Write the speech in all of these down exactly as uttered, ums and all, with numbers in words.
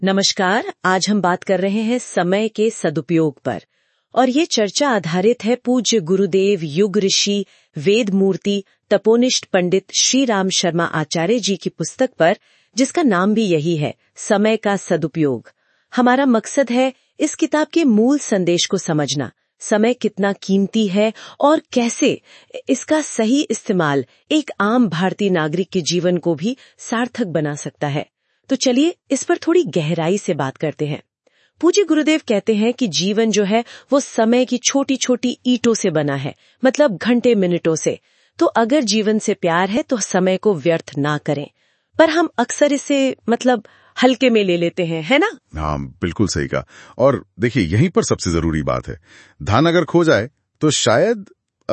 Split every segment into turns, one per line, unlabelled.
नमस्कार। आज हम बात कर रहे हैं समय के सदुपयोग पर, और ये चर्चा आधारित है पूज्य गुरुदेव युग ऋषि वेद मूर्ति तपोनिष्ठ पंडित श्री राम शर्मा आचार्य जी की पुस्तक पर, जिसका नाम भी यही है, समय का सदुपयोग। हमारा मकसद है इस किताब के मूल संदेश को समझना, समय कितना कीमती है और कैसे इसका सही इस्तेमाल एक आम भारतीय नागरिक के जीवन को भी सार्थक बना सकता है। तो चलिए इस पर थोड़ी गहराई से बात करते हैं। पूज्य गुरुदेव कहते हैं कि जीवन जो है वो समय की छोटी छोटी ईंटों से बना है, मतलब घंटे मिनटों से। तो अगर जीवन से प्यार है तो समय को व्यर्थ ना करें, पर हम अक्सर इसे मतलब हल्के में ले लेते हैं, है ना?
हाँ, बिल्कुल सही कहा। और देखिए, यहीं पर सबसे जरूरी बात है, धन अगर खो जाए तो शायद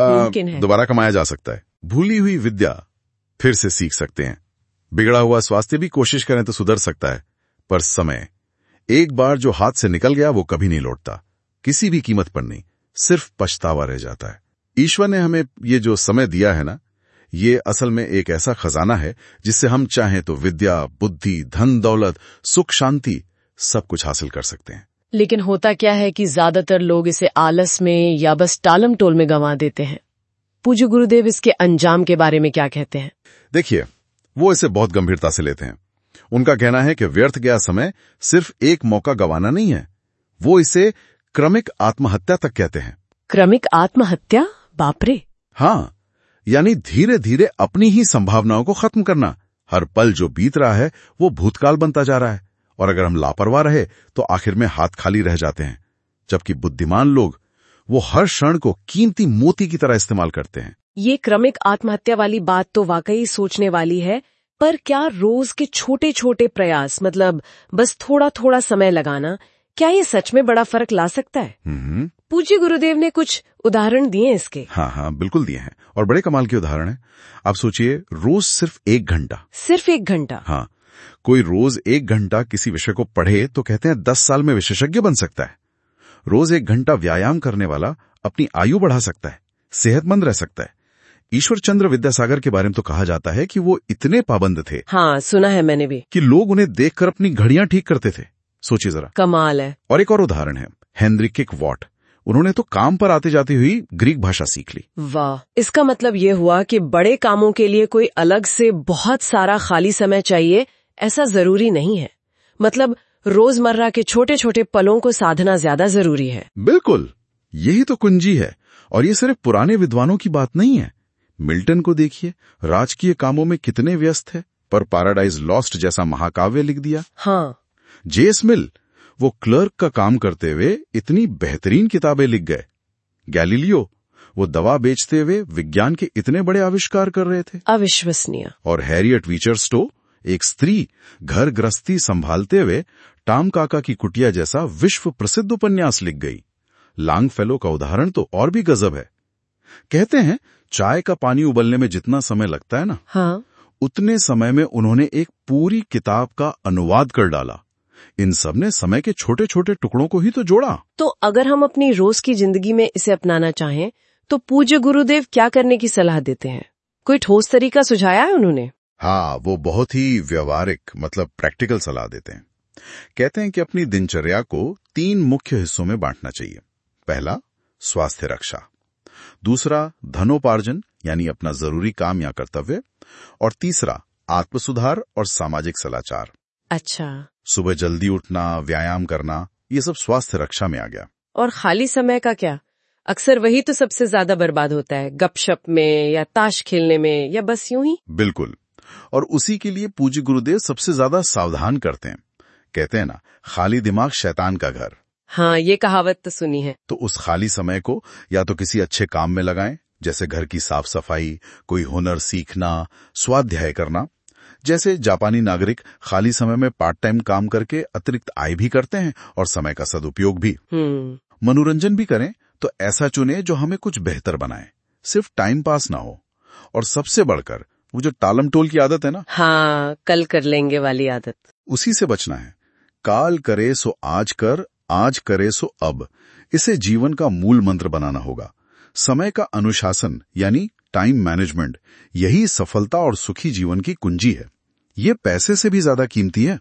दोबारा कमाया जा सकता है। भूली हुई विद्या फिर से सीख सकते हैं। बिगड़ा हुआ स्वास्थ्य भी कोशिश करें तो सुधर सकता है, पर समय एक बार जो हाथ से निकल गया वो कभी नहीं लौटता, किसी भी कीमत पर नहीं, सिर्फ पछतावा रह जाता है। ईश्वर ने हमें ये जो समय दिया है ना, ये असल में एक ऐसा खजाना है जिससे हम चाहें तो विद्या, बुद्धि, धन दौलत, सुख, शांति सब कुछ हासिल कर सकते हैं।
लेकिन होता क्या है कि ज्यादातर लोग इसे आलस में या बस टालम टोल में गंवा देते हैं। पूज्य गुरुदेव इसके अंजाम के बारे में क्या कहते हैं?
देखिए, वो इसे बहुत गंभीरता से लेते हैं। उनका कहना है कि व्यर्थ गया समय सिर्फ एक मौका गंवाना नहीं है, वो इसे क्रमिक आत्महत्या तक कहते हैं।
क्रमिक आत्महत्या? बाप रे।
हाँ, यानी धीरे धीरे अपनी ही संभावनाओं को खत्म करना। हर पल जो बीत रहा है वो भूतकाल बनता जा रहा है, और अगर हम लापरवाह रहे तो आखिर में हाथ खाली रह जाते हैं। जबकि बुद्धिमान लोग वो हर क्षण को कीमती मोती की तरह इस्तेमाल करते हैं।
ये क्रमिक आत्महत्या वाली बात तो वाकई सोचने वाली है, पर क्या रोज के छोटे छोटे प्रयास, मतलब बस थोड़ा थोड़ा समय लगाना, क्या ये सच में बड़ा फर्क ला सकता है? पूज्य गुरुदेव ने कुछ उदाहरण दिए इसके।
हाँ हाँ, बिल्कुल दिए हैं, और बड़े कमाल के उदाहरण हैं। आप सोचिए, रोज सिर्फ एक घंटा
सिर्फ एक घंटा
हाँ, कोई रोज एक घंटा किसी विषय को पढ़े तो कहते हैं दस साल में विशेषज्ञ बन सकता है। रोज एक घंटा व्यायाम करने वाला अपनी आयु बढ़ा सकता है, सेहतमंद रह सकता है। ईश्वर चंद्र विद्यासागर के बारे में तो कहा जाता है कि वो इतने पाबंद थे,
हाँ सुना है मैंने भी,
कि लोग उन्हें देखकर अपनी घड़ियां ठीक करते थे। सोचिए जरा,
कमाल है।
और एक और उदाहरण है, हेनरी किक वॉट। उन्होंने तो काम पर आते जाते हुई ग्रीक भाषा सीख ली।
वाह, इसका मतलब ये हुआ कि बड़े कामों के लिए कोई अलग से बहुत सारा खाली समय चाहिए, ऐसा जरूरी नहीं है। मतलब रोजमर्रा के छोटे छोटे पलों को साधना ज्यादा जरूरी है।
बिल्कुल, यही तो कुंजी है। और ये सिर्फ पुराने विद्वानों की बात नहीं है। मिल्टन को देखिए, राजकीय कामों में कितने व्यस्त है, पर पैराडाइज लॉस्ट जैसा महाकाव्य लिख दिया।
हाँ।
जेएस मिल, वो क्लर्क का काम करते हुए इतनी बेहतरीन किताबें लिख गए। गैलीलियो, वो दवा बेचते हुए विज्ञान के इतने बड़े आविष्कार कर रहे थे,
अविश्वसनीय।
और हैरियट वीचर स्टो, एक स्त्री घर गृहस्थी संभालते हुए टाम काका की कुटिया जैसा विश्व प्रसिद्ध उपन्यास लिख गई। लांगफेलो का उदाहरण तो और भी गजब है। कहते हैं चाय का पानी उबलने में जितना समय लगता है ना,
हाँ,
उतने समय में उन्होंने एक पूरी किताब का अनुवाद कर डाला। इन सब ने समय के छोटे छोटे टुकड़ों को ही तो जोड़ा।
तो अगर हम अपनी रोज की जिंदगी में इसे अपनाना चाहें तो पूज्य गुरुदेव क्या करने की सलाह देते हैं? कोई ठोस तरीका सुझाया है उन्होंने?
हाँ, वो बहुत ही व्यवहारिक, मतलब प्रैक्टिकल सलाह देते हैं। कहते हैं कि अपनी दिनचर्या को तीन मुख्य हिस्सों में बांटना चाहिए। पहला, स्वास्थ्य रक्षा। दूसरा, धनोपार्जन यानी अपना जरूरी काम या कर्तव्य। और तीसरा, आत्म सुधार और सामाजिक सदाचार।
अच्छा।
सुबह जल्दी उठना, व्यायाम करना, ये सब स्वास्थ्य रक्षा में आ गया।
और खाली समय का क्या? अक्सर वही तो सबसे ज्यादा बर्बाद होता है, गपशप में या ताश खेलने में, या बस यूं ही।
बिल्कुल, और उसी के लिए पूज्य गुरुदेव सबसे ज्यादा सावधान करते हैं। कहते हैं ना, खाली दिमाग शैतान का घर।
हाँ, ये कहावत तो सुनी है।
तो उस खाली समय को या तो किसी अच्छे काम में लगाएं, जैसे घर की साफ सफाई, कोई हुनर सीखना, स्वाध्याय करना। जैसे जापानी नागरिक खाली समय में पार्ट टाइम काम करके अतिरिक्त आय भी करते हैं और समय का सदुपयोग भी। मनोरंजन भी करें तो ऐसा चुने जो हमें कुछ बेहतर बनाए, सिर्फ टाइम पास ना हो। और सबसे बढ़कर वो जो टालम टोल की आदत है ना,
हाँ, कल कर लेंगे वाली आदत,
उसी से बचना है। काल करे सो आज कर, आज करे सो अब, इसे जीवन का मूल मंत्र बनाना होगा। समय का अनुशासन यानी टाइम मैनेजमेंट, यही सफलता और सुखी जीवन की कुंजी है। ये पैसे से भी ज्यादा कीमती है।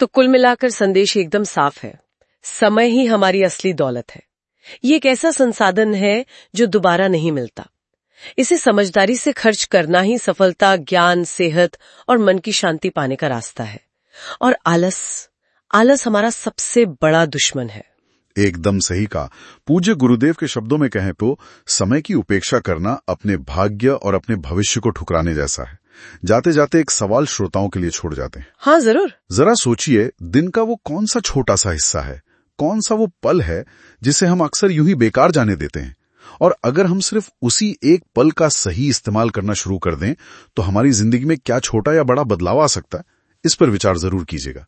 तो कुल मिलाकर संदेश एकदम साफ है, समय ही हमारी असली दौलत है। ये एक ऐसा संसाधन है जो दोबारा नहीं मिलता। इसे समझदारी से खर्च करना ही सफलता, ज्ञान, सेहत और मन की शांति पाने का रास्ता है। और आलस आलस हमारा सबसे बड़ा दुश्मन है।
एकदम सही कहा। पूज्य गुरुदेव के शब्दों में कहें तो समय की उपेक्षा करना अपने भाग्य और अपने भविष्य को ठुकराने जैसा है। जाते जाते एक सवाल श्रोताओं के लिए छोड़ जाते हैं।
हाँ जरूर।
जरा सोचिए, दिन का वो कौन सा छोटा सा हिस्सा है, कौन सा वो पल है जिसे हम अक्सर यूं ही बेकार जाने देते हैं। और अगर हम सिर्फ उसी एक पल का सही इस्तेमाल करना शुरू कर दें तो हमारी जिंदगी में क्या छोटा या बड़ा बदलाव आ सकता है, इस पर विचार जरूर कीजिएगा।